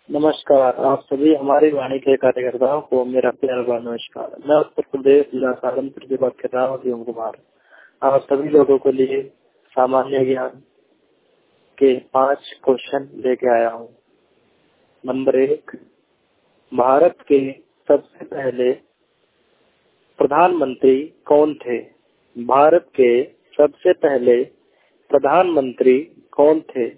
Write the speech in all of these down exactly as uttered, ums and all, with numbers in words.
नमस्कार, आप सभी हमारी वाणी के कार्यकर्ताओं को मेरा प्यार भरा नमस्कार। मैं उत्तर प्रदेश जिला सहारनपुर से बात कर रहा हूँ, शिवम कुमार। आप सभी लोगों के लिए सामान्य ज्ञान के पांच क्वेश्चन लेके आया हूँ। नंबर एक, भारत के सबसे पहले प्रधानमंत्री कौन थे? भारत के सबसे पहले प्रधानमंत्री कौन थे?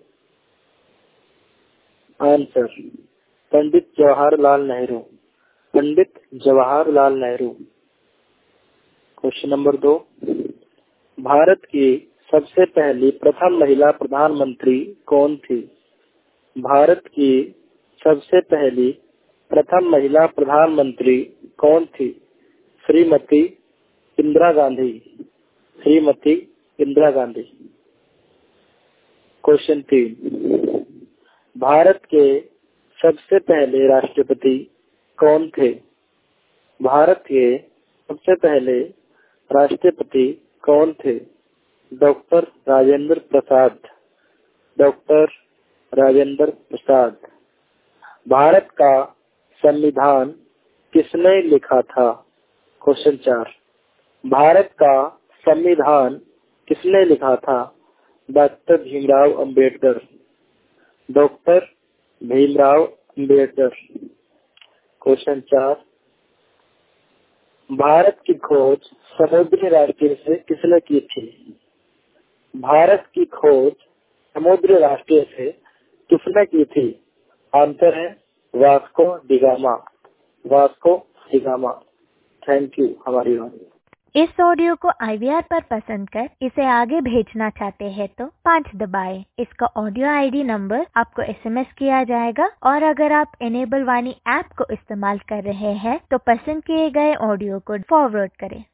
Answer, Pandit Jawaharlal Nehru. Pandit Jawaharlal Nehru. Question number दो, भारत की सबसे पहली प्रथम महिला प्रधानमंत्री कौन थी? भारत की सबसे पहली प्रथम महिला प्रधानमंत्री कौन थी? श्रीमती इंदिरा गांधी। श्रीमती इंदिरा गांधी। क्वेश्चन तीन, भारत के सबसे पहले राष्ट्रपति कौन थे? भारत के सबसे पहले राष्ट्रपति कौन थे? डॉक्टर राजेंद्र प्रसाद। डॉक्टर राजेंद्र प्रसाद। भारत का संविधान किसने लिखा था? क्वेश्चन चार, भारत का संविधान किसने लिखा था? Doctor Bhimrao Ambedkar. Doctor Bhimrao Ambedkar. Question चार, भारत की खोज समुद्री रास्ते से किसने की थी? भारत की खोज समुद्री रास्ते से किसने की थी? आंसर है Vasco da Gama. Vasco da Gama. Thank you. Hamari Vani. इस ऑडियो को आई वी आर पर पसंद कर इसे आगे भेजना चाहते हैं तो पाँच दबाएं। इसका ऑडियो आई डी नंबर आपको एस एम एस किया जाएगा और अगर आप इनेबल वाणी ऐप को इस्तेमाल कर रहे हैं तो पसंद किए गए ऑडियो को फॉरवर्ड करें।